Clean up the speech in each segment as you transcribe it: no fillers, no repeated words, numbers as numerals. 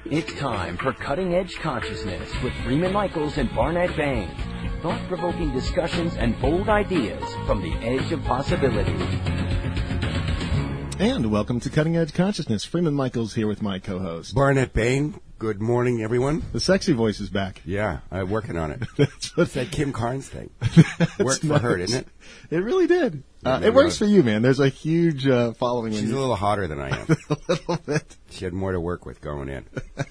It's time for Cutting Edge Consciousness with Freeman Michaels and Barnett Bain. Thought-provoking discussions and bold ideas from the edge of possibility. And welcome to Cutting Edge Consciousness. Freeman Michaels here with my co-host. Barnett Bain. Good morning, everyone. The sexy voice is back. Yeah, I'm working on it. That's what It's that Kim Carnes thing. Worked for her, didn't it? It really did. It works for you, man. There's a huge following. She's a little hotter than I am. A little bit. She had more to work with going in.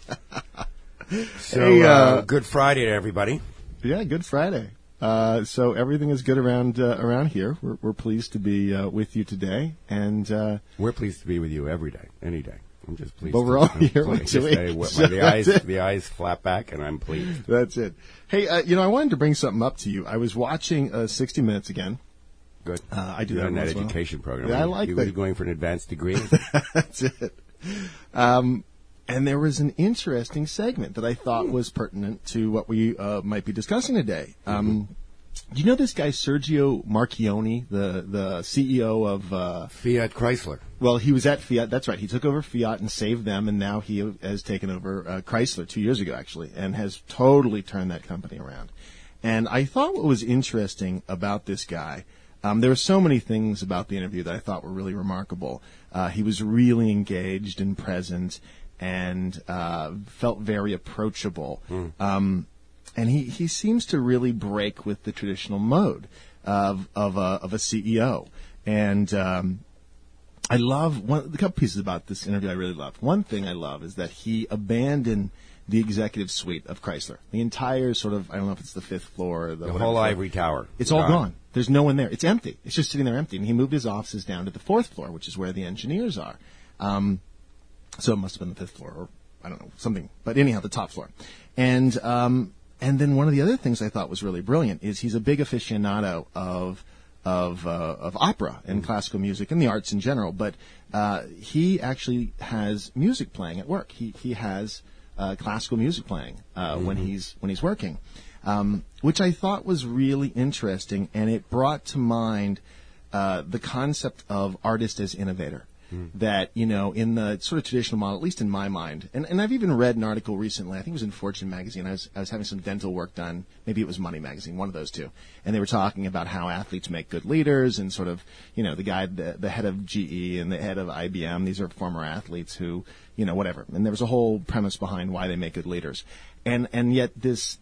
So, Hey, Good Friday to everybody. Yeah, Good Friday. So everything is good around here. We're pleased to be with you today, and We're pleased to be with you every day, any day. I'm just pleased. But we're all I'm here pleased once a to week. say the eyes flap back, and I'm pleased. That's it. Hey, I wanted to bring something up to you. I was watching 60 Minutes again. Good. I do You're that in that once in a while. education program. Yeah, I like you that. Are you going for an advanced degree? That's it. And there was an interesting segment that I thought was pertinent to what we might be discussing today. Do you know this guy, Sergio Marchionne, the CEO of Fiat Chrysler. Well, he was at Fiat. That's right. He took over Fiat and saved them, and now he has taken over Chrysler 2 years ago, actually, and has totally turned that company around. And I thought what was interesting about this guy, there were so many things about the interview that I thought were really remarkable. He was really engaged and present and felt very approachable. And he seems to really break with the traditional mode of a CEO. And I love the couple pieces about this interview I really loved. One thing I love is that he abandoned the executive suite of Chrysler. The entire sort of, I don't know if it's the fifth floor or The whole ivory tower. It's all gone. There's no one there. It's empty. It's just sitting there empty. And he moved his offices down to the fourth floor, which is where the engineers are. So it must have been the fifth floor, or I don't know, something. But anyhow, the top floor. And then one of the other things I thought was really brilliant is he's a big aficionado of opera and classical music and the arts in general. But he actually has music playing at work. He has classical music playing when he's working, which I thought was really interesting, and it brought to mind the concept of artist as innovator. That, in the sort of traditional model, at least in my mind, and I've even read an article recently, I think it was in Fortune magazine, I was having some dental work done, maybe it was Money magazine, one of those two, and they were talking about how athletes make good leaders, and sort of, the guy, the head of GE and the head of IBM, these are former athletes who, whatever, and there was a whole premise behind why they make good leaders. And yet this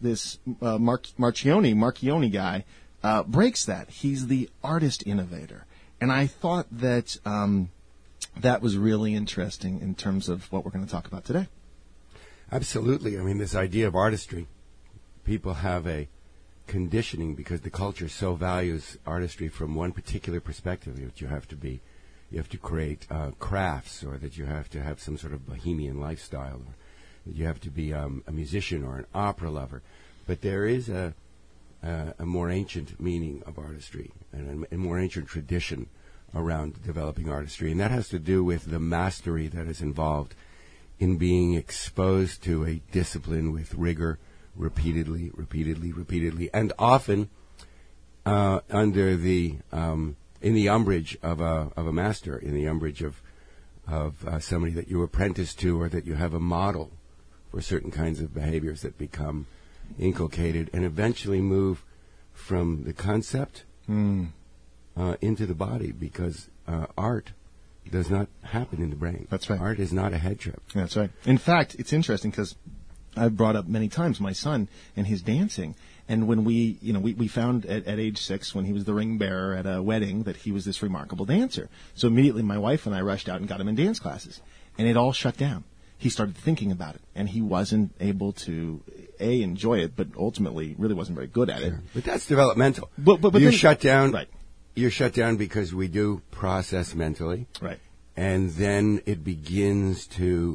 Marchionne guy, breaks that. He's the artist innovator. And I thought that, that was really interesting in terms of what we're going to talk about today. Absolutely. I mean, this idea of artistry, people have a conditioning because the culture so values artistry from one particular perspective. That you have to create crafts, or that you have to have some sort of bohemian lifestyle, or that you have to be a musician or an opera lover. But there is a more ancient meaning of artistry and a more ancient tradition around developing artistry, and that has to do with the mastery that is involved in being exposed to a discipline with rigor repeatedly, and often under the in the umbrage of a master, in the umbrage of somebody that you apprentice to, or that you have a model for certain kinds of behaviors that become inculcated and eventually move from the concept into the body, because art does not happen in the brain. That's right. Art is not a head trip. That's right. In fact, it's interesting because I've brought up many times my son and his dancing. And when we found at age 6, when he was the ring bearer at a wedding, that he was this remarkable dancer. So immediately my wife and I rushed out and got him in dance classes. And it all shut down. He started thinking about it, and he wasn't able to, enjoy it, but ultimately really wasn't very good at it. But that's developmental. But you then, shut down. Right. You're shut down because we do process mentally. Right. And then it begins to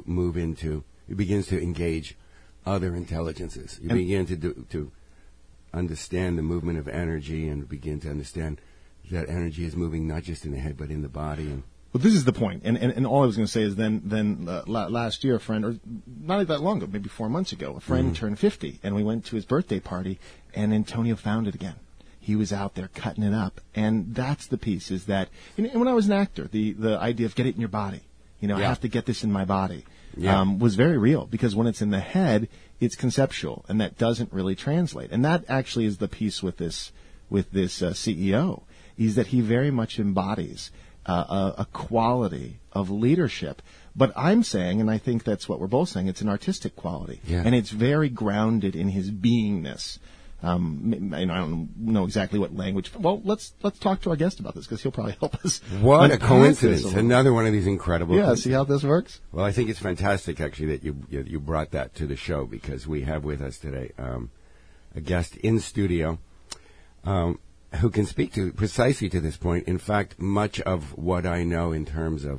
engage other intelligences. You begin to understand the movement of energy, and begin to understand that energy is moving not just in the head but in the body. And well, this is the point. And all I was going to say is then last year, a friend, or not that long ago, maybe 4 months ago, a friend turned 50, and we went to his birthday party, and Antonio found it again. He was out there cutting it up. And that's the piece, is that, and when I was an actor, the idea of get it in your body. I have to get this in my body. was very real, because when it's in the head, it's conceptual, and that doesn't really translate. And that actually is the piece with this CEO, is that he very much embodies a quality of leadership. But I'm saying, and I think that's what we're both saying, it's an artistic quality, and it's very grounded in his beingness. I don't know exactly what language. Well, let's talk to our guest about this, because he'll probably help us. What a coincidence! Another one of these incredible. Yeah, see how this works. Well, I think it's fantastic, actually, that you brought that to the show, because we have with us today a guest in studio who can speak to precisely to this point. In fact, much of what I know in terms of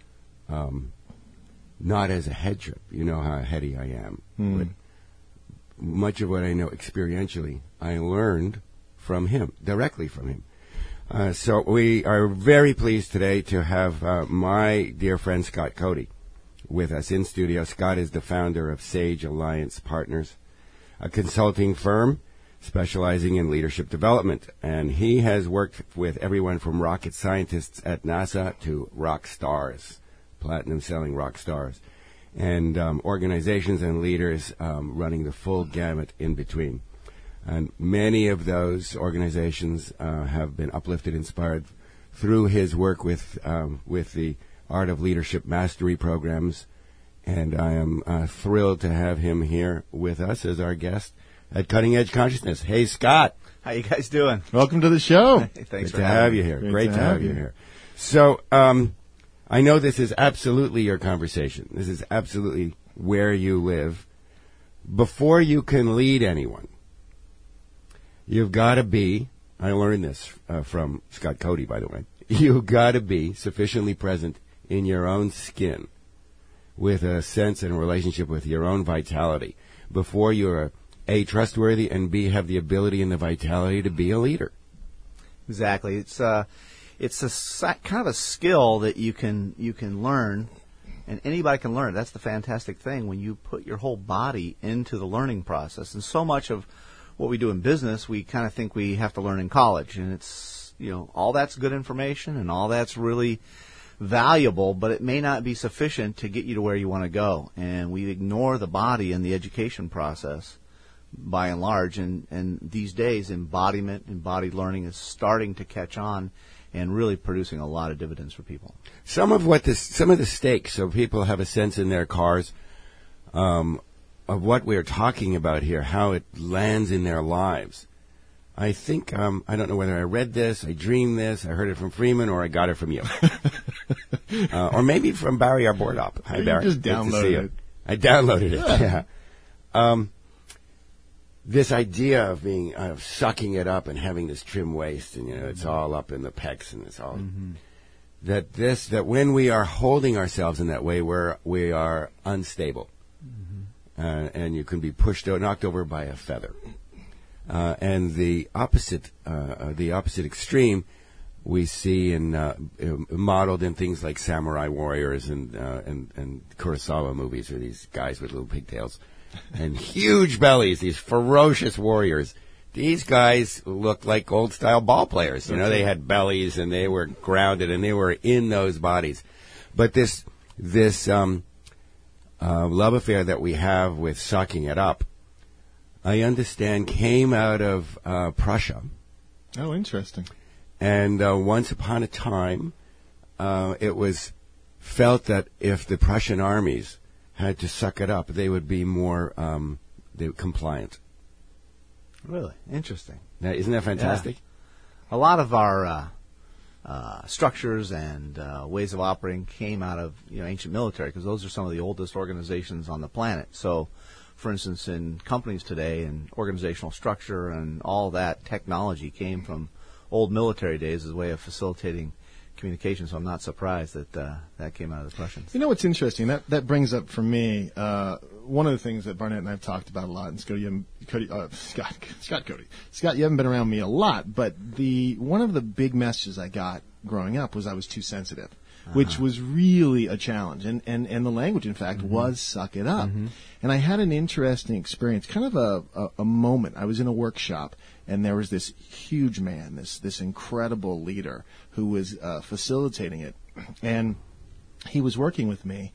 not as a head trip, you know how heady I am, but much of what I know experientially, I learned from him, directly from him. So we are very pleased today to have my dear friend Scott Cody with us in studio. Scott is the founder of Sage Alliance Partners, a consulting firm specializing in leadership development. And he has worked with everyone from rocket scientists at NASA to rock stars, platinum-selling rock stars, and organizations and leaders running the full gamut in between. And many of those organizations have been uplifted, inspired through his work with the Art of Leadership Mastery programs. And I am thrilled to have him here with us as our guest at Cutting Edge Consciousness. Hey, Scott. How you guys doing? Welcome to the show. Hey, thanks Great for to having have me. you here. Great Great to to have have you you. here. So, I know this is absolutely your conversation. This is absolutely where you live. Before you can lead anyone, you've got to be, I learned this from Scott Cody, by the way, you've got to be sufficiently present in your own skin with a sense and relationship with your own vitality before you're A, trustworthy, and B, have the ability and the vitality to be a leader. Exactly. It's a kind of a skill that you can learn, and anybody can learn. That's the fantastic thing when you put your whole body into the learning process. And so much of what we do in business, we kind of think we have to learn in college, and it's, all that's good information and all that's really valuable, but it may not be sufficient to get you to where you want to go. And we ignore the body in the education process by and large, and these days embodied learning is starting to catch on and really producing a lot of dividends for people. Some of the stakes, so people have a sense in their cars of what we're talking about here, how it lands in their lives. I think, I don't know whether I read this, I dreamed this, I heard it from Freeman, or I got it from you. Or maybe from Barry Arbordop. Hi, Barry. You just Good to see downloaded you. it. I downloaded it, yeah. This idea of of sucking it up and having this trim waist, and it's all up in the pecs, and it's all that when we are holding ourselves in that way, we are unstable, and you can be knocked over by a feather. And the opposite extreme, we see modeled in things like samurai warriors and Kurosawa movies, or these guys with little pigtails and huge bellies, these ferocious warriors. These guys looked like old-style ball players. They had bellies, and they were grounded, and they were in those bodies. But this love affair that we have with sucking it up, I understand, came out of Prussia. Oh, interesting. And once upon a time, it was felt that if the Prussian armies had to suck it up, they would be more compliant. Really? Interesting. Now, isn't that fantastic? Yeah. A lot of our structures and ways of operating came out of ancient military, because those are some of the oldest organizations on the planet. So, for instance, in companies today, and organizational structure and all that technology came from old military days as a way of facilitating communication. So I'm not surprised that that came out of the Prussians. What's interesting? That brings up for me one of the things that Barnett and I have talked about a lot. And Scott, you haven't been around me a lot, but one of the big messages I got growing up was I was too sensitive, which was really a challenge. And the language, in fact, was suck it up. And I had an interesting experience, kind of a moment. I was in a workshop, and there was this huge man, this incredible leader who was facilitating it. And he was working with me,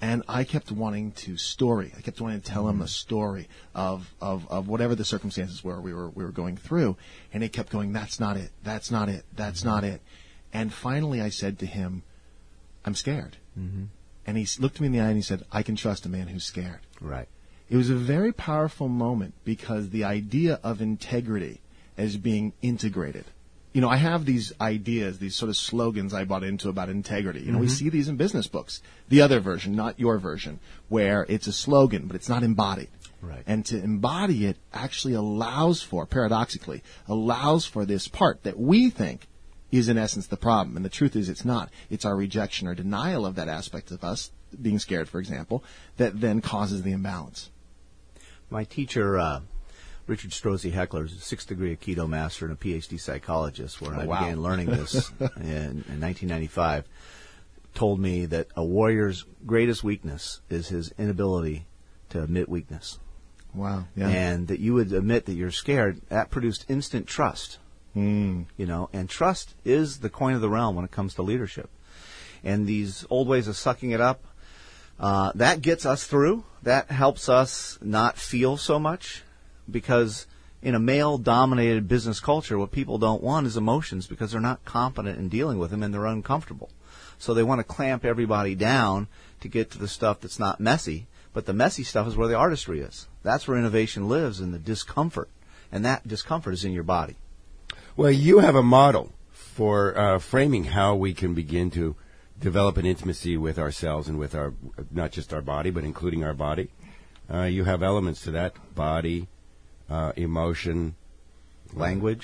And I kept wanting to I kept wanting to tell him a story of whatever the circumstances were we were going through. And he kept going, that's not it, that's not it, that's not it. And finally I said to him, I'm scared. Mm-hmm. And he looked me in the eye and he said, I can trust a man who's scared. Right. It was a very powerful moment because the idea of integrity as being integrated. You know, I have these ideas, these sort of slogans I bought into about integrity. You know, we see these in business books. The other version, not your version, where it's a slogan, but it's not embodied. Right. And to embody it actually paradoxically, allows for this part that we think is in essence the problem. And the truth is it's not. It's our rejection or denial of that aspect of us, being scared, for example, that then causes the imbalance. My teacher, Richard Strozzi Heckler, is a 6th degree Aikido master and a PhD psychologist, where I began learning this in 1995, told me that a warrior's greatest weakness is his inability to admit weakness. Wow. Yeah. And that you would admit that you're scared, that produced instant trust. You know, and trust is the coin of the realm when it comes to leadership. And these old ways of sucking it up, that gets us through. That helps us not feel so much, because in a male-dominated business culture, what people don't want is emotions, because they're not confident in dealing with them and they're uncomfortable. So they want to clamp everybody down to get to the stuff that's not messy. But the messy stuff is where the artistry is. That's where innovation lives, in the discomfort. And that discomfort is in your body. Well, you have a model for framing how we can begin to develop an intimacy with ourselves and with our, not just our body, but including our body. You have elements to that: body, emotion, language,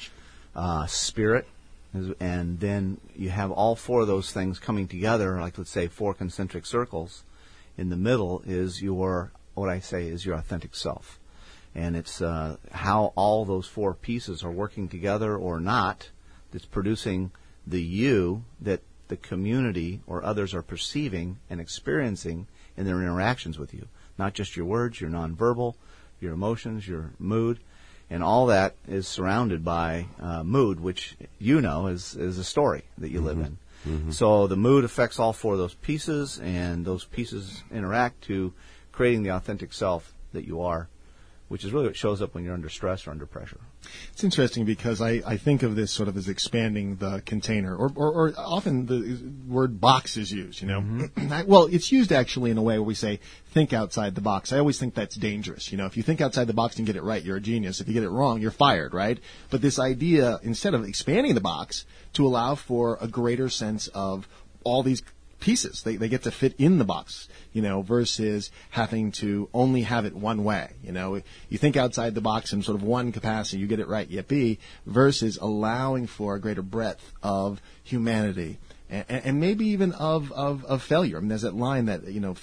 spirit, and then you have all four of those things coming together, like, let's say, 4 concentric circles. In the middle is your authentic self. And it's how all those 4 pieces are working together or not that's producing the you that the community or others are perceiving and experiencing in their interactions with you. Not just your words, your nonverbal, your emotions, your mood. And all that is surrounded by mood, which you know is a story that you live in. Mm-hmm. So the mood affects all 4 of those pieces, and those pieces interact to creating the authentic self that you are, which is really what shows up when you're under stress or under pressure. It's interesting because I think of this sort of as expanding the container, or often the word box is used, you know. Mm-hmm. Well, it's used actually in a way where we say, think outside the box. I always think that's dangerous. You know, if you think outside the box and get it right, you're a genius. If you get it wrong, you're fired, right? But this idea, instead of expanding the box to allow for a greater sense of all these pieces, they get to fit in the box, you know, versus having to only have it one way. You know, you think outside the box in sort of one capacity, you get it right, yippee, versus allowing for a greater breadth of humanity and maybe even of failure. I mean, there's that line that, you know,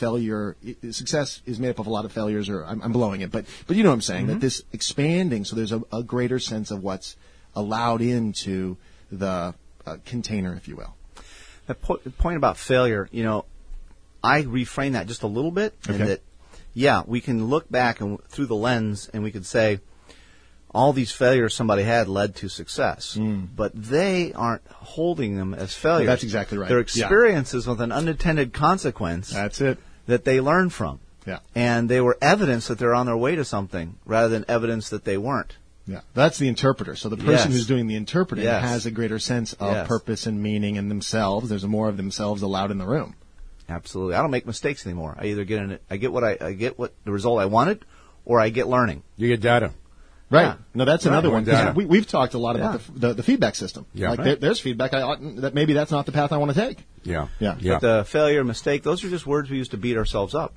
success is made up of a lot of failures, or I'm blowing it, but you know what I'm saying, that this expanding, so there's a greater sense of what's allowed into the container, if you will. The point about failure, you know, I reframe that just a little bit. Okay. And that, yeah, we can look back and through the lens and we could say all these failures somebody had led to success. But they aren't holding them as failures. That's exactly right. They're experiences with an unintended consequence. That's it. That they learned from. Yeah. And they were evidence that they're on their way to something rather than evidence that they weren't. Yeah, that's the interpreter. So the person Yes. who's doing the interpreting Yes. has a greater sense of Yes. purpose and meaning in themselves. There's more of themselves allowed in the room. Absolutely. I don't make mistakes anymore. I either get what the result I wanted, or I get learning. You get data. Right. Yeah. No, that's another one. 'Cause Yeah. We've talked a lot about the feedback system. Yeah. Like Right. there's feedback that maybe that's not the path I want to take. Yeah. Yeah. Yeah. But the failure, mistake, those are just words we use to beat ourselves up.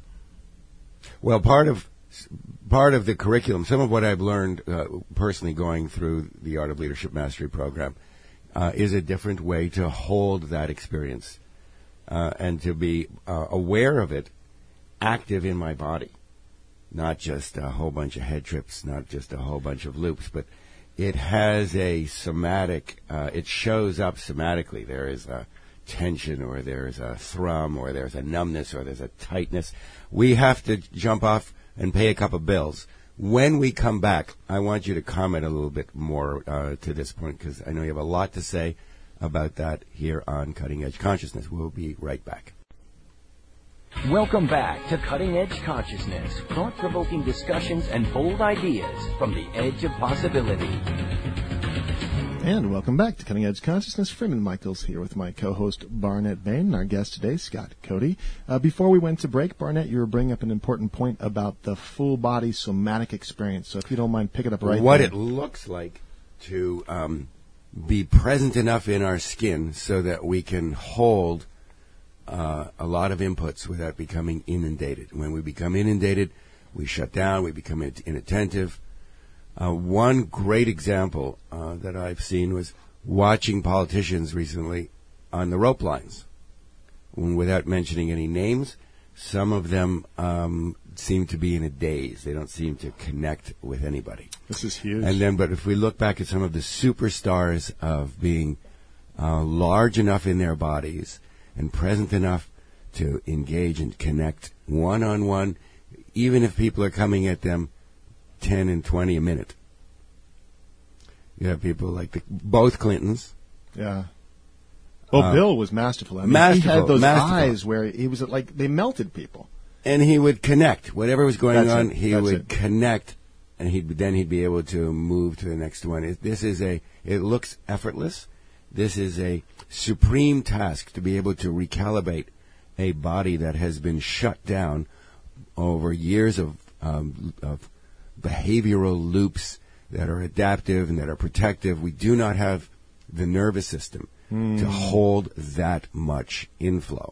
Well, part of the curriculum, some of what I've learned personally going through the Art of Leadership Mastery program, is a different way to hold that experience and to be aware of it, active in my body. Not just a whole bunch of head trips, not just a whole bunch of loops, but it has a somatic, it shows up somatically. There is a tension, or there's a thrum, or there's a numbness, or there's a tightness. We have to jump off and pay a couple bills. When we come back, I want you to comment a little bit more to this point, because I know you have a lot to say about that here on Cutting Edge Consciousness. We'll be right back. Welcome back to Cutting Edge Consciousness, thought-provoking discussions and bold ideas from the edge of possibility. And welcome back to Cutting Edge Consciousness. Freeman Michaels here with my co-host Barnett Bain and our guest today, Scott Cody. Before we went to break, Barnett, you were bringing up an important point about the full body somatic experience. So if you don't mind, pick it up right What there. it looks like to be present enough in our skin so that we can hold a lot of inputs without becoming inundated. When we become inundated, we shut down, we become inattentive. One great example that I've seen was watching politicians recently on the rope lines. Without mentioning any names, some of them seem to be in a daze. They don't seem to connect with anybody. This is huge. And then, but if we look back at some of the superstars of being large enough in their bodies and present enough to engage and connect one-on-one, even if people are coming at them 10 and 20 a minute. You have people like both Clintons. Yeah. Well, Bill was masterful. I mean, masterful, he had those masterful. eyes where he was like they melted people. And he would connect. Whatever was going That's on, it. he That's would it. connect, and he'd be able to move to the next one. It looks effortless. This is a supreme task to be able to recalibrate a body that has been shut down over years of behavioral loops that are adaptive and that are protective. We do not have the nervous system to hold that much inflow.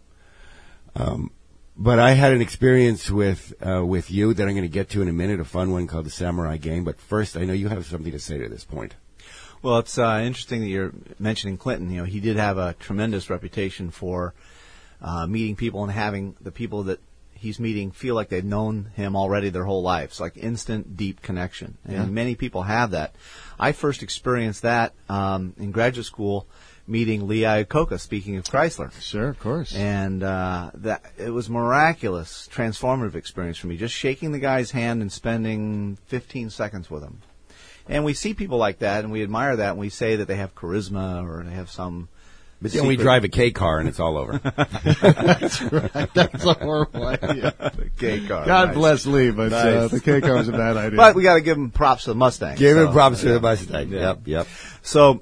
But I had an experience with you that I'm going to get to in a minute, a fun one called the Samurai Game. But first, I know you have something to say to this point. Well, it's interesting that you're mentioning Clinton. You know, he did have a tremendous reputation for meeting people and having the people that he's meeting feel like they've known him already their whole lives, like instant, deep connection. And many people have that. I first experienced that in graduate school, meeting Lee Iacocca, speaking of Chrysler. Sure, of course. And that it was miraculous, transformative experience for me, just shaking the guy's hand and spending 15 seconds with him. And we see people like that, and we admire that, and we say that they have charisma or they have some. But then we drive a K car and it's all over. That's right. That's a horrible idea. The K car. God nice. bless Lee, but Nice. the K car was a bad idea. But we got to give him props to the Mustang. Give him So, props to the Mustang. Yeah. Yep. So,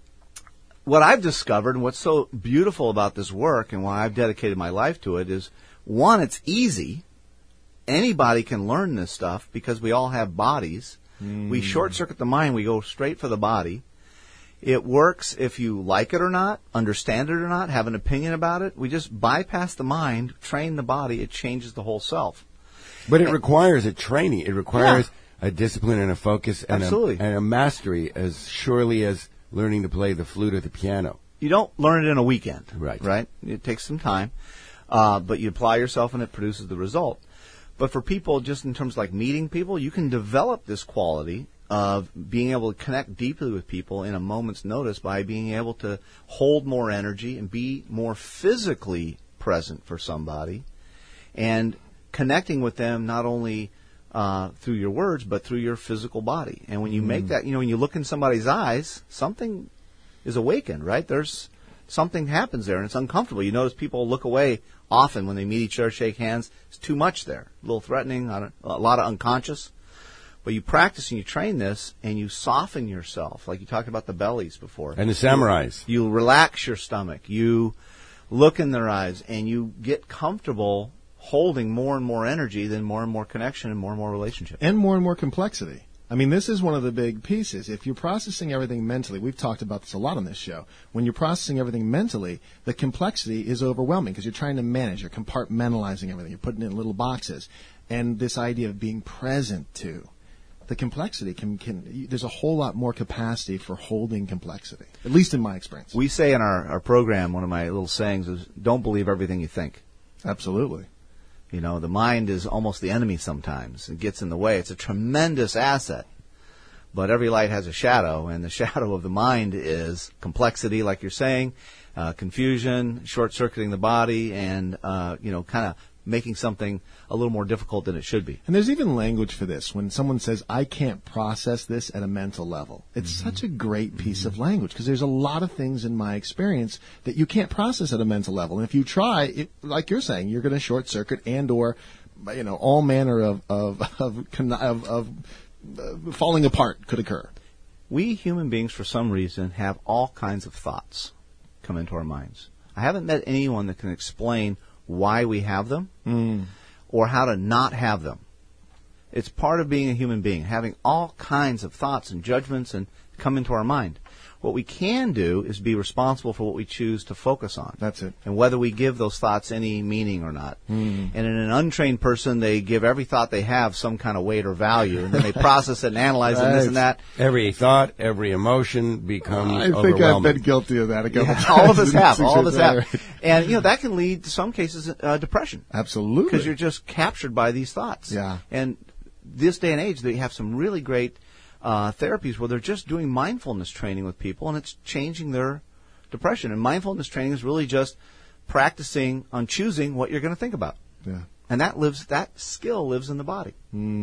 what I've discovered and what's so beautiful about this work and why I've dedicated my life to it is, one, it's easy. Anybody can learn this stuff because we all have bodies. We short-circuit the mind. We go straight for the body. It works if you like it or not, understand it or not, have an opinion about it. We just bypass the mind, train the body. It changes the whole self. But it requires a training. It requires a discipline and a focus and a mastery as surely as learning to play the flute or the piano. You don't learn it in a weekend. Right. Right? It takes some time. But you apply yourself and it produces the result. But for people, just in terms of like meeting people, you can develop this quality of being able to connect deeply with people in a moment's notice by being able to hold more energy and be more physically present for somebody and connecting with them not only through your words but through your physical body. And when you make that, when you look in somebody's eyes, something is awakened, right? There's something happens there and it's uncomfortable. You notice people look away often when they meet each other, shake hands. It's too much there, a little threatening, a lot of unconscious. But you practice and you train this, and you soften yourself, like you talked about the bellies before. And the samurais. You relax your stomach. You look in their eyes, and you get comfortable holding more and more energy, then more and more connection and more relationship. And more complexity. I mean, this is one of the big pieces. If you're processing everything mentally, we've talked about this a lot on this show. When you're processing everything mentally, the complexity is overwhelming because you're trying to manage, you're compartmentalizing everything, you're putting it in little boxes. And this idea of being present to the complexity there's a whole lot more capacity for holding complexity, at least in my experience. We say in our program, one of my little sayings is, don't believe everything you think. Absolutely. You know, the mind is almost the enemy sometimes. It gets in the way. It's a tremendous asset. But every light has a shadow, and the shadow of the mind is complexity, like you're saying, confusion, short-circuiting the body, and, kind of making something a little more difficult than it should be. And there's even language for this. When someone says, I can't process this at a mental level, it's such a great piece of language, because there's a lot of things in my experience that you can't process at a mental level. And if you try, like you're saying, you're going to short circuit and or, all manner of falling apart could occur. We human beings, for some reason, have all kinds of thoughts come into our minds. I haven't met anyone that can explain why we have them or how to not have them. It's part of being a human being, having all kinds of thoughts and judgments and come into our mind. What we can do is be responsible for what we choose to focus on. That's it. And whether we give those thoughts any meaning or not. And in an untrained person, they give every thought they have some kind of weight or value, and then they process it and analyze it and this and that. Every thought, every emotion becomes I think overwhelming. I've been guilty of that a couple times. All of us have. All of us have. Right. And, that can lead to some cases depression. Absolutely. Because you're just captured by these thoughts. Yeah. And this day and age, they have some really great therapies where they're just doing mindfulness training with people, and it's changing their depression. And mindfulness training is really just practicing on choosing what you're going to think about. Yeah. And that skill lives in the body.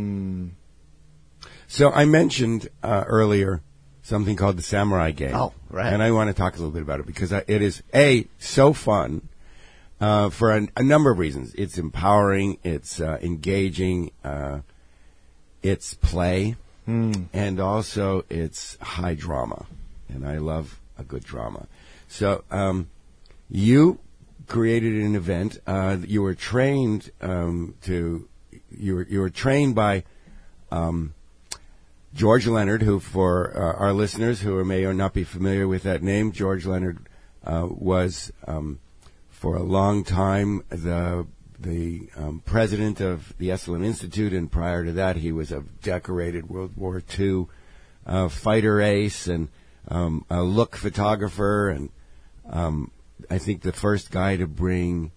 So I mentioned earlier something called the Samurai Game. Oh, right. And I want to talk a little bit about it because it is, so fun for a number of reasons. It's empowering, it's engaging, it's play, and also it's high drama. And I love a good drama. So you created an event. You were trained you were trained by George Leonard, who, for our listeners who may or not be familiar with that name, George Leonard was for a long time the president of the Esalen Institute, and prior to that, he was a decorated World War II fighter ace and a look photographer, and I think the first guy to bring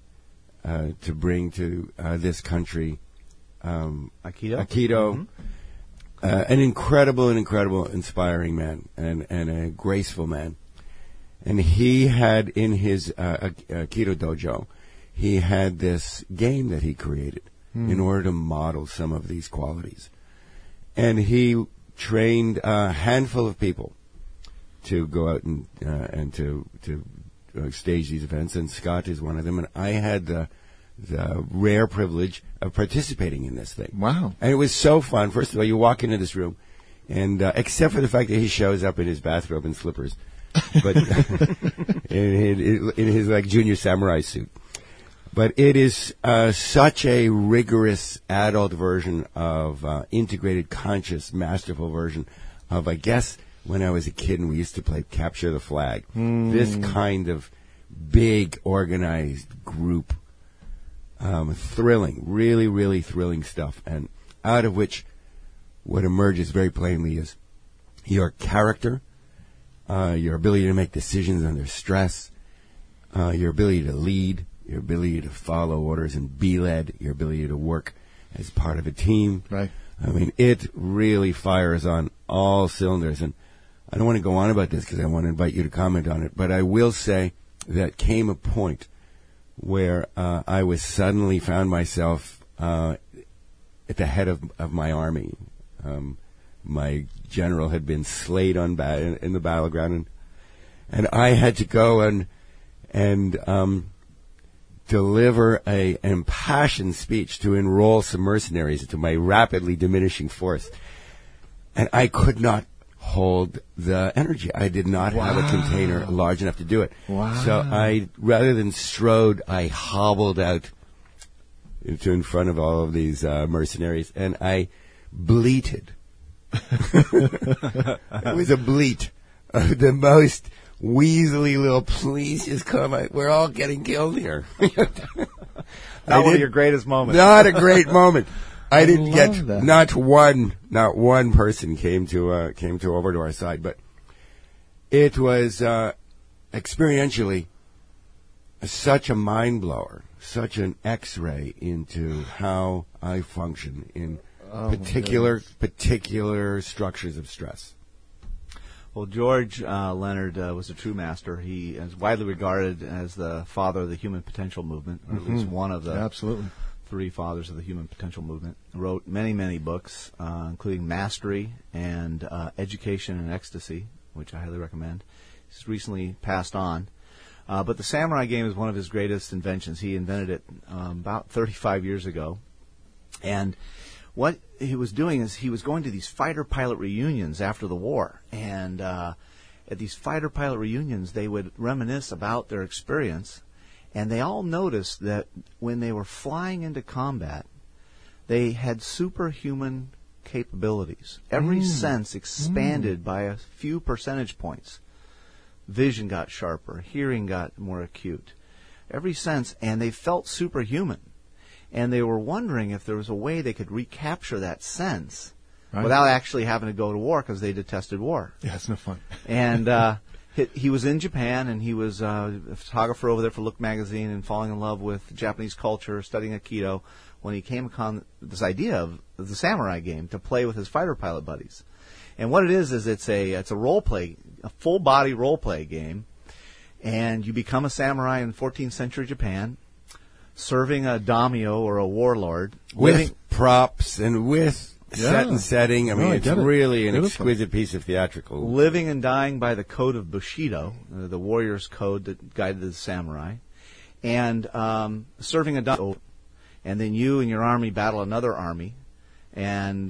to this country Aikido. An incredible, inspiring man, and a graceful man. And he had in his Aikido dojo, he had this game that he created in order to model some of these qualities. And he trained a handful of people to go out and to stage these events, and Scott is one of them. And I had the rare privilege of participating in this thing. Wow. And it was so fun. First of all, you walk into this room, and except for the fact that he shows up in his bathrobe and slippers, but in his like junior samurai suit. But it is such a rigorous adult version of integrated, conscious, masterful version of, I guess, when I was a kid and we used to play Capture the Flag. This kind of big, organized group. Thrilling, really thrilling stuff, and out of which what emerges very plainly is your character, your ability to make decisions under stress, your ability to lead, your ability to follow orders and be led, your ability to work as part of a team. Right. I mean, it really fires on all cylinders, and I don't want to go on about this because I want to invite you to comment on it, but I will say that came a point where I was suddenly found myself at the head of my army. My general had been slayed in the battleground, and I had to go and deliver an impassioned speech to enroll some mercenaries into my rapidly diminishing force. And I could not hold the energy. I did not have a container large enough to do it. Wow. So rather than strode, I hobbled out in front of all of these mercenaries, and I bleated. It was a bleat of the most weaselly little, please just come out. We're all getting killed here. Not one of your greatest moments. Not a great moment. I didn't get that. not one person came over to our side, but it was experientially such a mind blower, such an X-ray into how I function in particular structures of stress. Well, George Leonard was a true master. He is widely regarded as the father of the human potential movement, or at least one of the Absolutely. three fathers of the human potential movement. Wrote many, many books, including Mastery and Education and Ecstasy, which I highly recommend. He's recently passed on. But the samurai game is one of his greatest inventions. He invented it about 35 years ago. And what he was doing is he was going to these fighter pilot reunions after the war. And at these fighter pilot reunions, they would reminisce about their experience. And they all noticed that when they were flying into combat, they had superhuman capabilities. Every sense expanded by a few percentage points. Vision got sharper, hearing got more acute. Every sense, and they felt superhuman. And they were wondering if there was a way they could recapture that sense without actually having to go to war, because they detested war. Yeah, it's no fun. And he was in Japan, and he was a photographer over there for Look magazine, and falling in love with Japanese culture, studying Aikido, when he came upon this idea of the samurai game to play with his fighter pilot buddies. And what it is it's a role play, a full body role play game, and you become a samurai in 14th century Japan, serving a daimyo or a warlord with props and with set and setting. I mean, it's really an Beautiful. exquisite piece of theatrical. living and dying by the code of Bushido, the warrior's code that guided the samurai, and serving a daimyo. And then you and your army battle another army, and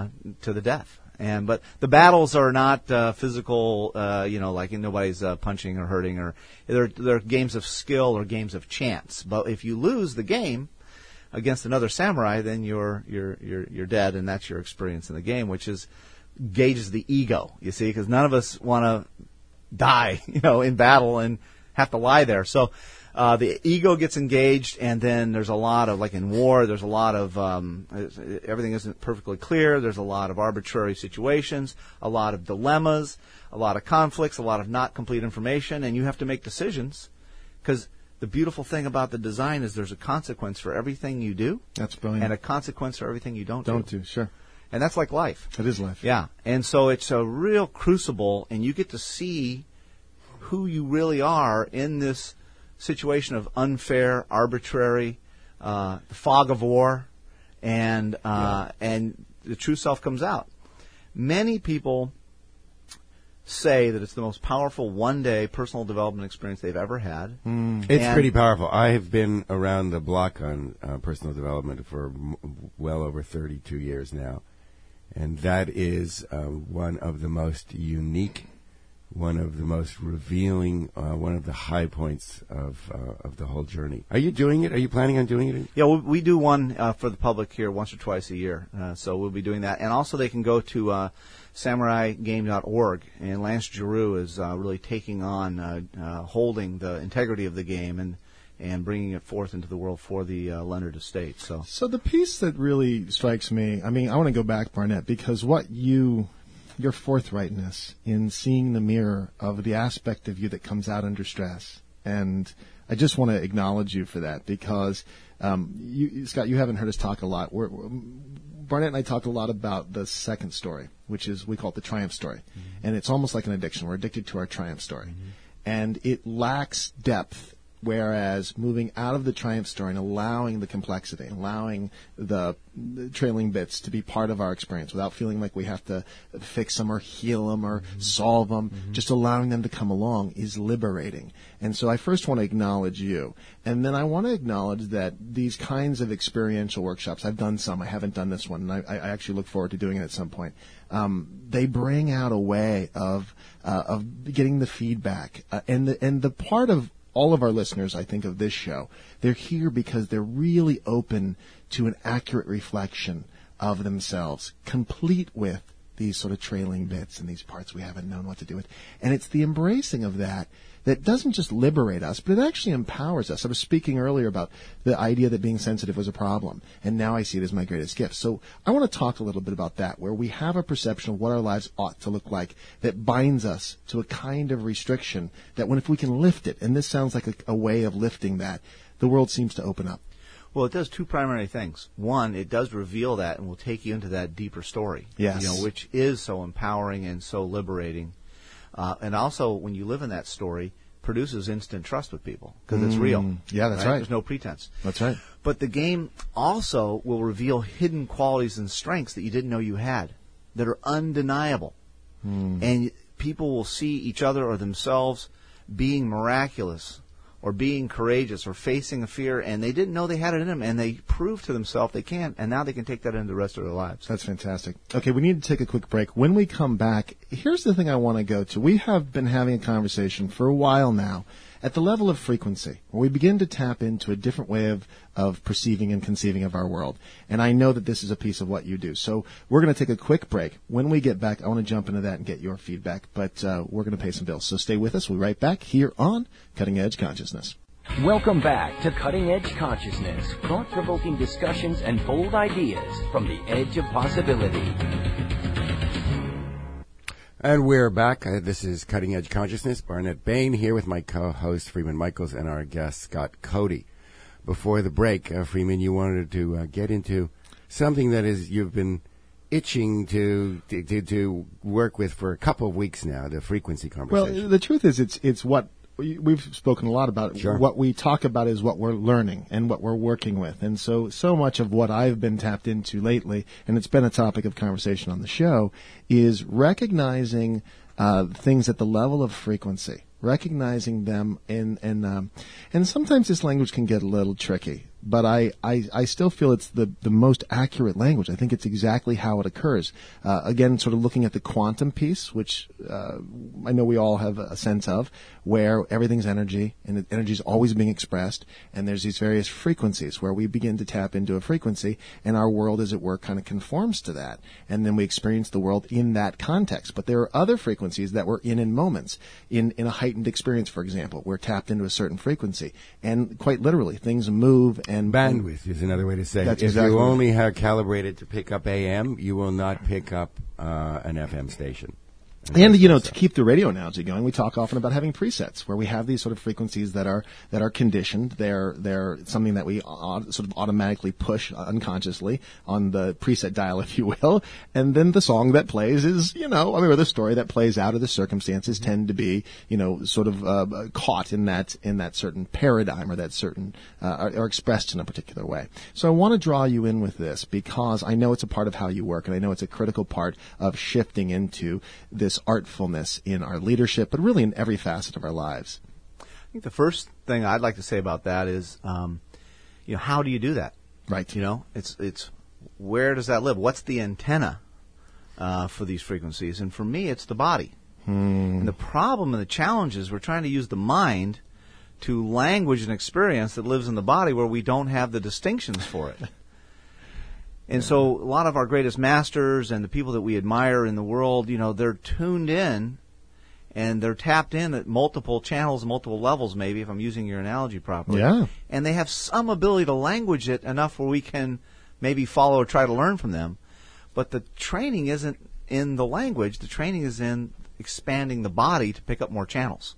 to the death. But the battles are not physical, like nobody's punching or hurting, or they're games of skill or games of chance. But if you lose the game against another samurai, then you're dead, and that's your experience in the game, which gauges the ego. You see, because none of us want to die, in battle and have to lie there. So the ego gets engaged, and then there's a lot of, like in war, there's a lot of, everything isn't perfectly clear. There's a lot of arbitrary situations, a lot of dilemmas, a lot of conflicts, a lot of not complete information, and you have to make decisions, because the beautiful thing about the design is there's a consequence for everything you do. That's brilliant. And a consequence for everything you don't do. Sure. And that's like life. It is life. Yeah. And so it's a real crucible, and you get to see who you really are in this situation of unfair, arbitrary, the fog of war, and the true self comes out. Many people say that it's the most powerful one-day personal development experience they've ever had. It's pretty powerful. I have been around the block on personal development for well over 32 years now, and that is one of the most unique, one of the most revealing, one of the high points of the whole journey. Are you doing it? Are you planning on doing it? Yeah, we do one for the public here once or twice a year, so we'll be doing that. And also they can go to SamuraiGame.org, and Lance Giroux is really taking on holding the integrity of the game and bringing it forth into the world for the Leonard estate. So the piece that really strikes me, I want to go back, Barnett, because your forthrightness in seeing the mirror of the aspect of you that comes out under stress. And I just want to acknowledge you for that, because, Scott, you haven't heard us talk a lot. Barnett and I talk a lot about the second story, which is, we call it the triumph story. Mm-hmm. And it's almost like an addiction. We're addicted to our triumph story. Mm-hmm. And it lacks depth, whereas moving out of the triumph story and allowing the complexity, allowing the trailing bits to be part of our experience without feeling like we have to fix them or heal them or solve them, just allowing them to come along is liberating. And so I first want to acknowledge you. And then I want to acknowledge that these kinds of experiential workshops, I've done some, I haven't done this one, and I actually look forward to doing it at some point. They bring out a way of getting the feedback. And the part of all of our listeners, I think, of this show, they're here because they're really open to an accurate reflection of themselves, complete with these sort of trailing bits and these parts we haven't known what to do with. And it's the embracing of that doesn't just liberate us, but it actually empowers us. I was speaking earlier about the idea that being sensitive was a problem, and now I see it as my greatest gift. So I want to talk a little bit about that, where we have a perception of what our lives ought to look like that binds us to a kind of restriction that if we can lift it, and this sounds like a way of lifting that, the world seems to open up. Well, it does two primary things. One, it does reveal that and will take you into that deeper story, yes, which is so empowering and so liberating. And also, when you live in that story, produces instant trust with people because it's real. Yeah, that's right. There's no pretense. That's right. But the game also will reveal hidden qualities and strengths that you didn't know you had, that are undeniable. And people will see each other or themselves being miraculous or being courageous or facing a fear, and they didn't know they had it in them, and they prove to themselves they can, and now they can take that into the rest of their lives. That's fantastic. Okay, we need to take a quick break. When we come back, here's the thing I want to go to. We have been having a conversation for a while now at the level of frequency, where we begin to tap into a different way of perceiving and conceiving of our world. And I know that this is a piece of what you do. So we're going to take a quick break. When we get back, I want to jump into that and get your feedback, but we're going to pay some bills. So stay with us. We'll be right back here on Cutting Edge Consciousness. Welcome back to Cutting Edge Consciousness, thought-provoking discussions and bold ideas from the edge of possibility. And we're back. This is Cutting Edge Consciousness. Barnett Bain here with my co-host Freeman Michaels and our guest Scott Cody. Before the break, Freeman, you wanted to get into something that you've been itching to work with for a couple of weeks now, the frequency conversation. Well, the truth is it's what we've spoken a lot about. Sure. What we talk about is what we're learning and what we're working with. And so much of what I've been tapped into lately, and it's been a topic of conversation on the show, is recognizing things at the level of frequency, recognizing them, and sometimes this language can get a little tricky. But I still feel it's the most accurate language. I think it's exactly how it occurs. Again, sort of looking at the quantum piece, which I know we all have a sense of, where everything's energy, and energy is always being expressed, and there's these various frequencies where we begin to tap into a frequency, and our world, as it were, kind of conforms to that. And then we experience the world in that context. But there are other frequencies that we're in moments. In a heightened experience, for example, we're tapped into a certain frequency. And quite literally, things move. And bandwidth is another way to say it. If you only have calibrated to pick up AM, you will not pick up an FM station. And to keep the radio analogy going, we talk often about having presets where we have these sort of frequencies that are conditioned. They're something that we sort of automatically push unconsciously on the preset dial, if you will. And then the song that plays is, or the story that plays out, or the circumstances tend to be, sort of caught in that certain paradigm, or that certain are expressed in a particular way. So I want to draw you in with this because I know it's a part of how you work, and I know it's a critical part of shifting into this artfulness in our leadership, but really in every facet of our lives. I think the first thing I'd like to say about that is, how do you do that? Right. It's where does that live? What's the antenna for these frequencies? And for me, it's the body. And the problem and the challenge is we're trying to use the mind to language an experience that lives in the body where we don't have the distinctions for it. And so a lot of our greatest masters and the people that we admire in the world, they're tuned in and they're tapped in at multiple channels, multiple levels maybe, if I'm using your analogy properly. Yeah. And they have some ability to language it enough where we can maybe follow or try to learn from them. But the training isn't in the language. The training is in expanding the body to pick up more channels.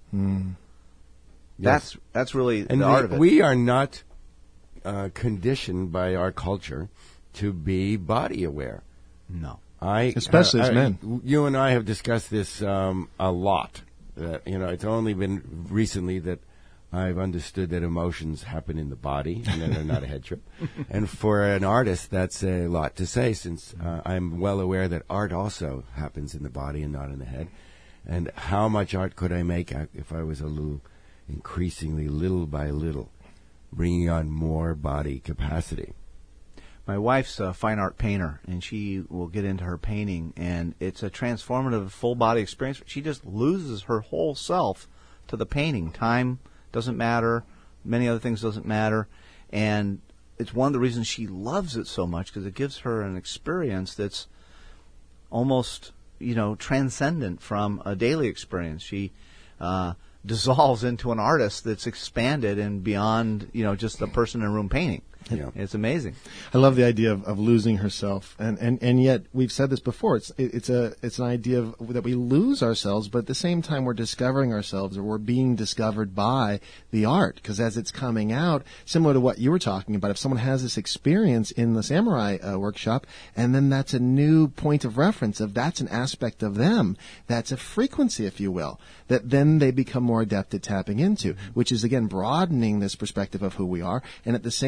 Yes. That's really and the art of it. We are not conditioned by our culture to be body aware. No. Especially as men. You and I have discussed this a lot. It's only been recently that I've understood that emotions happen in the body and that they're not a head trip. And for an artist, that's a lot to say, since I'm well aware that art also happens in the body and not in the head. And how much art could I make if I was increasingly, little by little, bringing on more body capacity? My wife's a fine art painter, and she will get into her painting, and it's a transformative full-body experience. She just loses her whole self to the painting. Time doesn't matter. Many other things doesn't matter. And it's one of the reasons she loves it so much, because it gives her an experience that's almost, transcendent from a daily experience. She dissolves into an artist that's expanded and beyond, just a person in a room painting. Yeah. It's amazing. I love the idea of losing herself, and yet we've said this before. It's an idea that we lose ourselves, but at the same time we're discovering ourselves, or we're being discovered by the art. Because as it's coming out, similar to what you were talking about, if someone has this experience in the samurai workshop, and then that's a new point of reference of that's an aspect of them, that's a frequency, if you will, that then they become more adept at tapping into, which is again broadening this perspective of who we are, and at the same time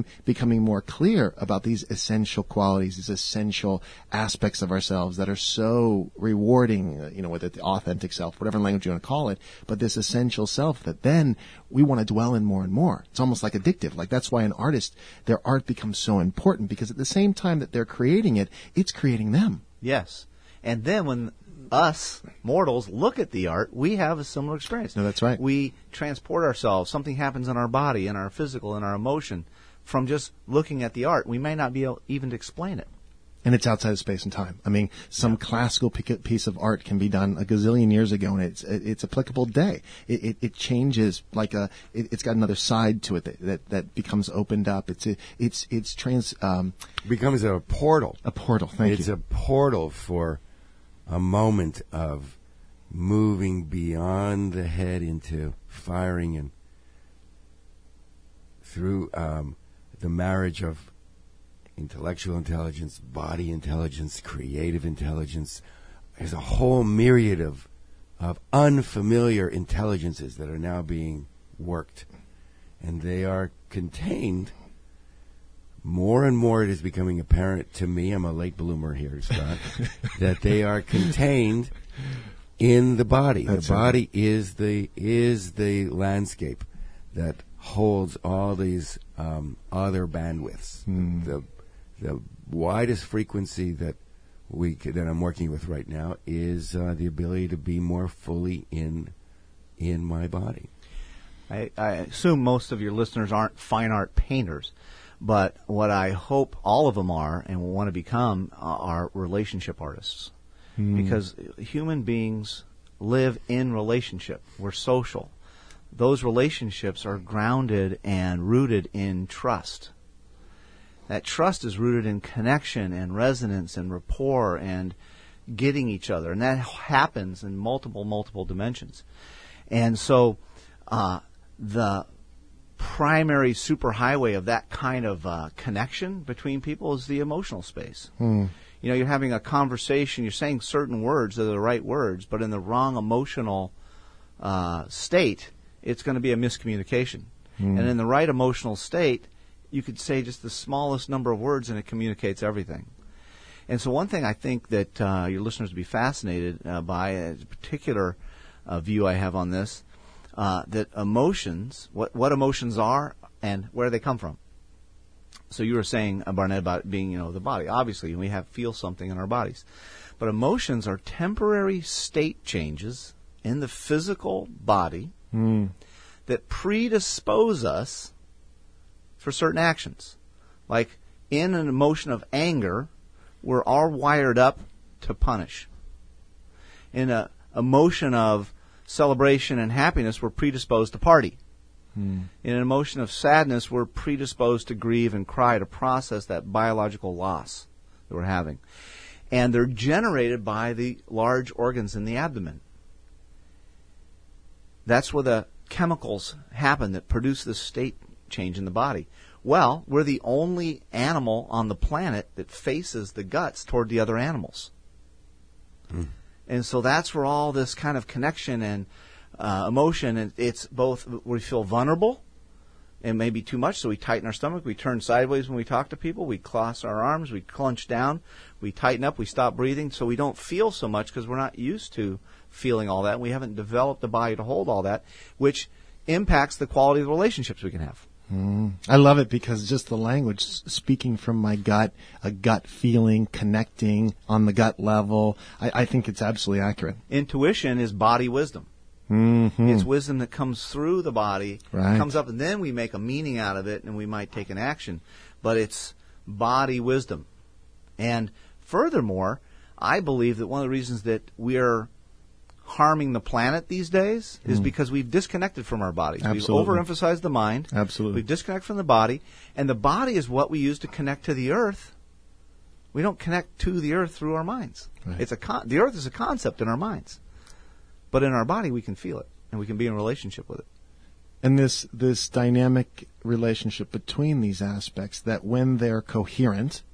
becoming more clear about these essential qualities, these essential aspects of ourselves that are so rewarding, whether the authentic self, whatever language you want to call it, but this essential self that then we want to dwell in more and more. It's almost like addictive. Like that's why an artist, their art becomes so important, because at the same time that they're creating it, it's creating them. Yes. And then when us mortals look at the art, we have a similar experience. No, that's right. We transport ourselves. Something happens in our body, in our physical, in our emotion, from just looking at the art. We may not be able even to explain it. And it's outside of space and time. I mean, some classical piece of art can be done a gazillion years ago, and it's applicable today. It changes it's got another side to it that becomes opened up. Becomes a portal. A portal. Thank you. It's a portal for a moment of moving beyond the head into firing and through the marriage of intellectual intelligence, body intelligence, creative intelligence. There's a whole myriad of unfamiliar intelligences that are now being worked. And they are contained. More and more it is becoming apparent to me, I'm a late bloomer here, Scott, that they are contained in the body. That's the body is the landscape that holds all these other bandwidths. The widest frequency that I'm working with right now is the ability to be more fully in my body. I assume most of your listeners aren't fine art painters, but what I hope all of them are and will want to become are relationship artists. Because human beings live in relationship. We're social. Those relationships are grounded and rooted in trust. That trust is rooted in connection and resonance and rapport and getting each other. And that happens in multiple dimensions. And so the primary superhighway of that kind of connection between people is the emotional space. You're having a conversation, you're saying certain words that are the right words, but in the wrong emotional state, it's going to be a miscommunication. And in the right emotional state, you could say just the smallest number of words and it communicates everything. And so one thing I think that your listeners would be fascinated by, a particular view I have on this, that emotions, what emotions are and where they come from. So you were saying, Barnett, about being, the body. Obviously, we feel something in our bodies. But emotions are temporary state changes in the physical body that predispose us for certain actions. Like in an emotion of anger, we're all wired up to punish. In an emotion of celebration and happiness, we're predisposed to party. In an emotion of sadness, we're predisposed to grieve and cry, to process that biological loss that we're having. And they're generated by the large organs in the abdomen. That's where the chemicals happen that produce this state change in the body. Well, we're the only animal on the planet that faces the guts toward the other animals. And so that's where all this kind of connection and emotion, and it's both, we feel vulnerable, and maybe too much, so we tighten our stomach, we turn sideways when we talk to people, we cross our arms, we clench down, we tighten up, we stop breathing, so we don't feel so much because we're not used to feeling all that. We haven't developed the body to hold all that, which impacts the quality of the relationships we can have. I love it because just the language, speaking from my gut, a gut feeling, connecting on the gut level, I think it's absolutely accurate. Intuition is body wisdom. It's wisdom that comes through the body, comes up, and then we make a meaning out of it, and we might take an action. But it's body wisdom. And furthermore, I believe that one of the reasons that we're harming the planet these days is because we've disconnected from our bodies. Absolutely. We've overemphasized the mind. Absolutely. We've disconnected from the body, and the body is what we use to connect to the earth. We don't connect to the earth through our minds. Right. The earth is a concept in our minds. But in our body, we can feel it, and we can be in a relationship with it. And this dynamic relationship between these aspects, that when they're coherent,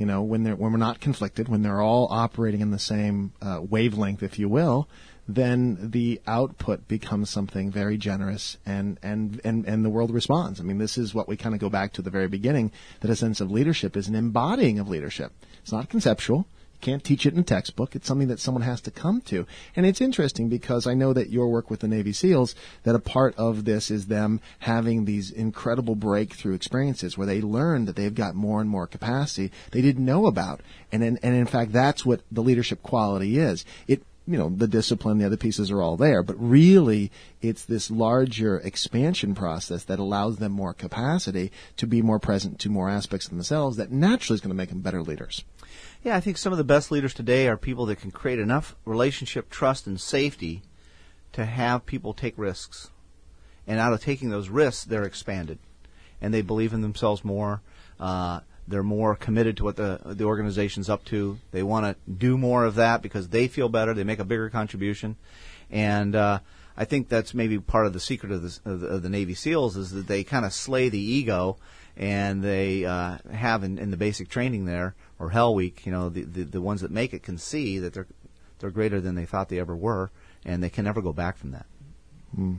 when we're not conflicted, when they're all operating in the same wavelength, if you will, then the output becomes something very generous, and the world responds. I mean, this is what we kind of go back to the very beginning, that a sense of leadership is an embodying of leadership. It's not conceptual. Can't teach it in a textbook. It's something that someone has to come to. And it's interesting because I know that your work with the Navy SEALs, that a part of this is them having these incredible breakthrough experiences where they learn that they've got more and more capacity they didn't know about. And in fact, that's what the leadership quality is. The discipline, the other pieces are all there, but really it's this larger expansion process that allows them more capacity to be more present to more aspects of themselves that naturally is going to make them better leaders. Yeah, I think some of the best leaders today are people that can create enough relationship, trust, and safety to have people take risks. And out of taking those risks, they're expanded. And they believe in themselves more. They're more committed to what the organization's up to. They want to do more of that because they feel better. They make a bigger contribution. And I think that's maybe part of the secret of the Navy SEALs is that they kind of slay the ego, and they have in the basic training there, or Hell Week, the ones that make it can see that they're greater than they thought they ever were, and they can never go back from that. Mm.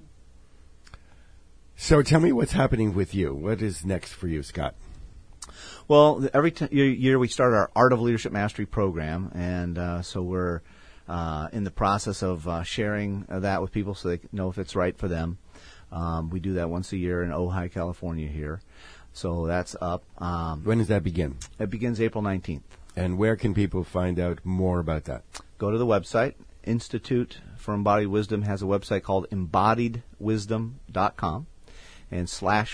So tell me what's happening with you. What is next for you, Scott? Well, every year we start our Art of Leadership Mastery program, and so we're in the process of sharing that with people so they know if it's right for them. We do that once a year in Ojai, California here. So that's up. When does that begin? It begins April 19th. And where can people find out more about that? Go to the website. Institute for Embodied Wisdom has a website called embodiedwisdom.com, and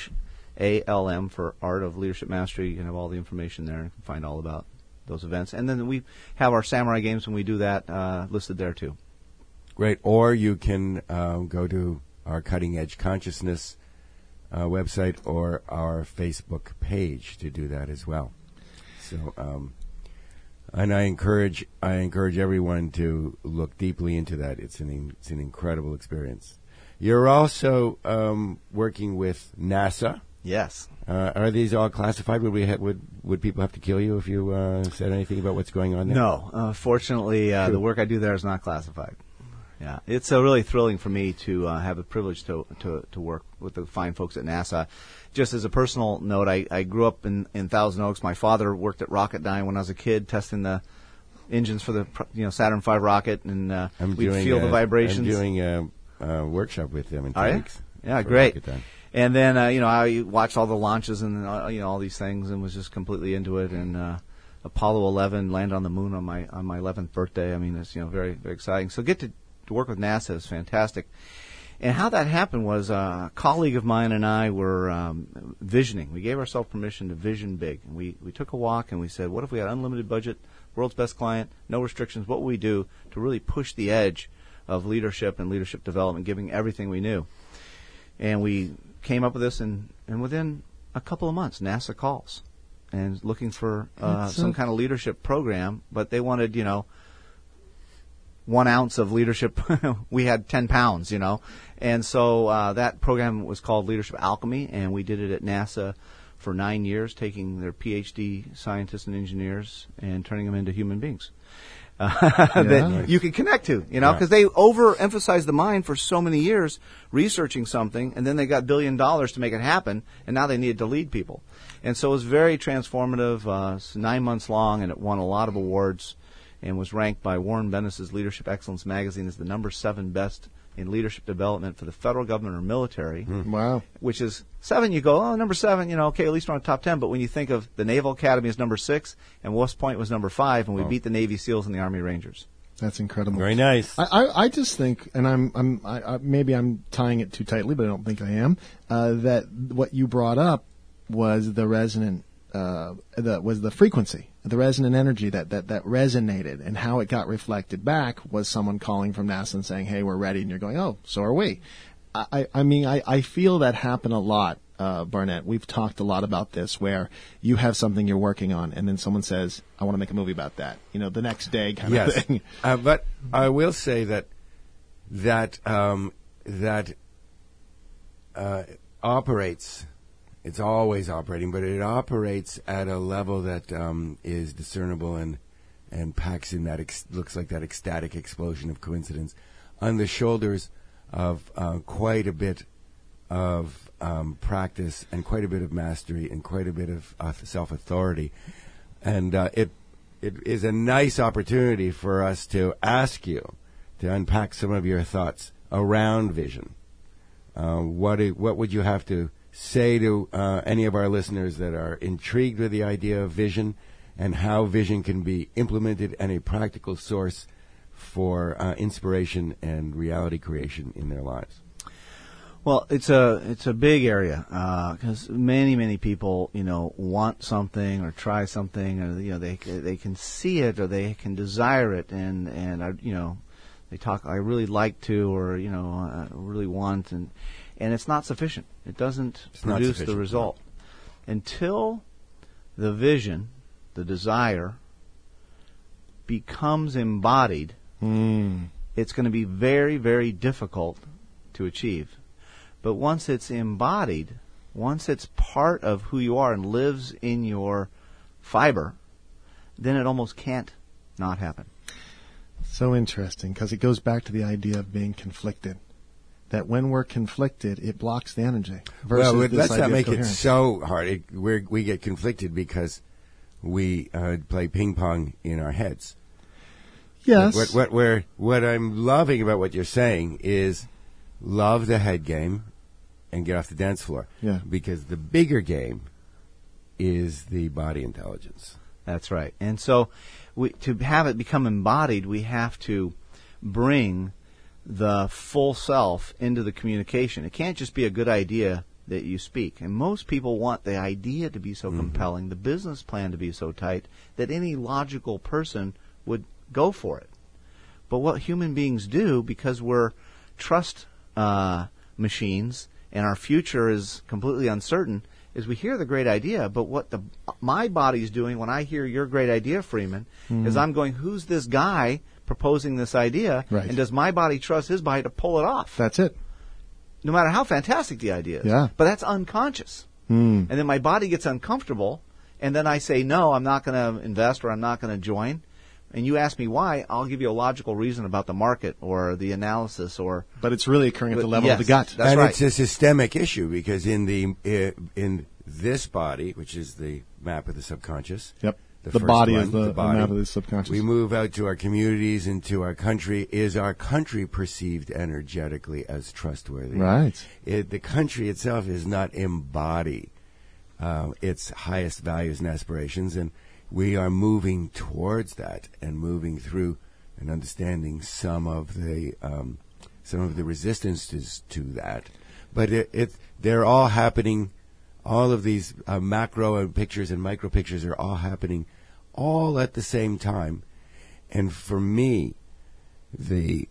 /ALM for Art of Leadership Mastery. You can have all the information there and find all about those events. And then we have our Samurai Games when we do that listed there too. Great. Or you can go to our Cutting Edge Consciousness website or our Facebook page to do that as well. So, and I encourage everyone to look deeply into that. It's an incredible experience. You're also working with NASA. Yes. Are these all classified? Would people have to kill you if you said anything about what's going on there? No. Fortunately, the work I do there is not classified. Yeah, it's really thrilling for me to have the privilege to work with the fine folks at NASA. Just as a personal note, I grew up in Thousand Oaks. My father worked at Rocketdyne when I was a kid, testing the engines for the Saturn V rocket, and we'd feel the vibrations. I'm doing a workshop with them in 2 weeks. Yeah, great. Rocketdyne. And then I watched all the launches and all these things, and was just completely into it. And Apollo 11 landed on the moon on my 11th birthday. I mean, it's very, very exciting. So get to work with NASA is fantastic. And how that happened was a colleague of mine and I were visioning. We gave ourselves permission to vision big. And we took a walk and we said, what if we had unlimited budget, world's best client, no restrictions? What would we do to really push the edge of leadership and leadership development, giving everything we knew? And we came up with this, and within a couple of months, NASA calls and looking for some kind of leadership program, but they wanted, 1 ounce of leadership. We had 10 pounds, And so that program was called Leadership Alchemy, and we did it at NASA for 9 years, taking their PhD scientists and engineers and turning them into human beings. That you can connect to, because they overemphasized the mind for so many years researching something, and then they got $1 billion to make it happen, and now they needed to lead people. And so it was very transformative. It's 9 months long, and it won a lot of awards, and was ranked by Warren Bennis's Leadership Excellence magazine as the number 7 best in leadership development for the federal government or military. Wow. Which is 7, you go, number 7, okay, at least we're on the top 10. But when you think of the Naval Academy as number 6, and West Point was number 5, and we beat the Navy SEALs and the Army Rangers. That's incredible. Very nice. I just think, and I maybe I'm tying it too tightly, but I don't think I am, that what you brought up was the resonant, was the frequency, the resonant energy that resonated, and how it got reflected back was someone calling from NASA and saying, hey, we're ready, and you're going, oh, so are we. I feel that happen a lot, Barnett. We've talked a lot about this, where you have something you're working on, and then someone says, I want to make a movie about that, the next day kind of thing. But I will say that operates It's always operating, but it operates at a level that is discernible and packs in that looks like that ecstatic explosion of coincidence on the shoulders of quite a bit of practice and quite a bit of mastery and quite a bit of self-authority. And it is a nice opportunity for us to ask you to unpack some of your thoughts around vision. What would you have to say to any of our listeners that are intrigued with the idea of vision and how vision can be implemented and a practical source for inspiration and reality creation in their lives? Well, it's a big area because many people want something or try something, or they can see it or they can desire it, and they talk, I really like to, or I really want, and it's not sufficient. It doesn't produce the result until the vision, the desire, becomes embodied. It's going to be very, very difficult to achieve. But once it's embodied, once it's part of who you are and lives in your fiber, then it almost can't not happen. So interesting, because it goes back to the idea of being conflicted. That when we're conflicted, it blocks the energy. Well, let's not make it so hard. We get conflicted because we play ping pong in our heads. Yes. What I'm loving about what you're saying is love the head game and get off the dance floor. Yeah. Because the bigger game is the body intelligence. That's right. And so to have it become embodied, we have to bring the full self into the communication. It can't just be a good idea that you speak. And most people want the idea to be so compelling, the business plan to be so tight, that any logical person would go for it. But what human beings do, because we're trust machines and our future is completely uncertain, is we hear the great idea, but what my body's doing when I hear your great idea, Freeman, is I'm going, who's this guy proposing this idea, right, and does my body trust his body to pull it off? That's it. No matter how fantastic the idea is. Yeah. But that's unconscious. And then my body gets uncomfortable, and then I say, no, I'm not going to invest or I'm not going to join. And you ask me why, I'll give you a logical reason about the market or the analysis or... But it's really occurring at the level of the gut. That's and right. It's a systemic issue because in this body, which is the map of the subconscious... Yep. The The first body one, is the body. map of the subconscious. We move out to our communities, into our country. Is our country perceived energetically as trustworthy? Right. The country itself is not embody its highest values and aspirations, and we are moving towards that and moving through and understanding some of the resistances to that. But they're all happening. All of these macro and pictures and micro pictures are all happening all at the same time. And for me, the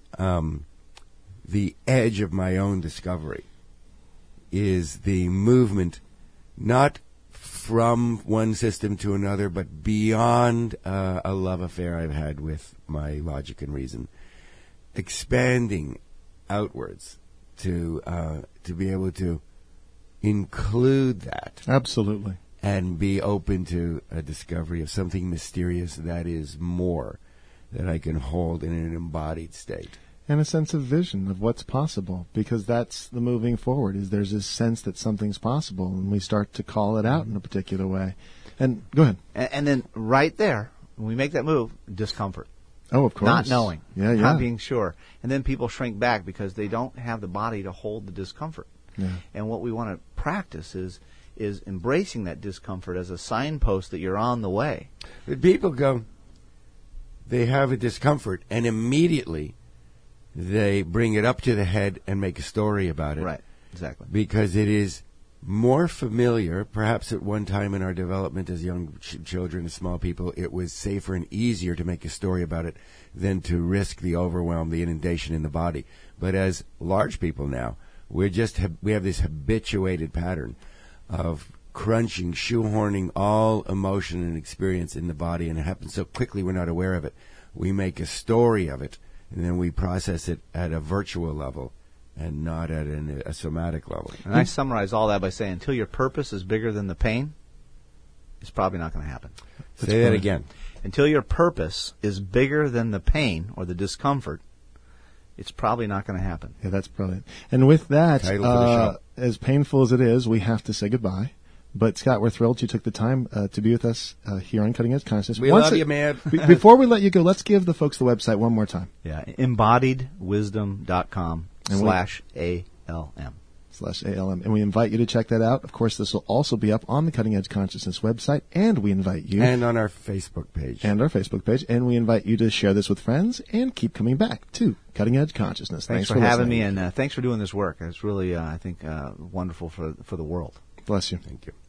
edge of my own discovery is the movement, not from one system to another, but beyond a love affair I've had with my logic and reason, expanding outwards to be able to include that. Absolutely. And be open to a discovery of something mysterious that is more, that I can hold in an embodied state. And a sense of vision of what's possible, because that's the moving forward, is there's this sense that something's possible, and we start to call it out in a particular way. And go ahead. And then right there, when we make that move, discomfort. Oh, of course. Not knowing. Yeah. Not being sure. And then people shrink back because they don't have the body to hold the discomfort. Yeah. And what we want to practice is embracing that discomfort as a signpost that you're on the way. But people go, they have a discomfort, and immediately they bring it up to the head and make a story about it. Right, exactly. Because it is more familiar. Perhaps at one time in our development as young children, as small people, it was safer and easier to make a story about it than to risk the overwhelm, the inundation in the body. But as large people now, we have this habituated pattern of crunching, shoehorning all emotion and experience in the body, and it happens so quickly we're not aware of it. We make a story of it, and then we process it at a virtual level, and not at a somatic level. And I summarize all that by saying, until your purpose is bigger than the pain, it's probably not going to happen. Say that again. Until your purpose is bigger than the pain or the discomfort, it's probably not going to happen. Yeah, that's brilliant. And with that, Title for the show. as painful as it is, we have to say goodbye. But Scott, we're thrilled you took the time to be with us here on Cutting Edge Consciousness. We love you, man. Before we let you go, let's give the folks the website one more time. Yeah, embodiedwisdom.com/ALM. /ALM. And we invite you to check that out. Of course, this will also be up on the Cutting Edge Consciousness website, and we invite you... And on our Facebook page. And we invite you to share this with friends and keep coming back to Cutting Edge Consciousness. Thanks for having me, and thanks for doing this work. It's really, I think, wonderful for the world. Bless you. Thank you.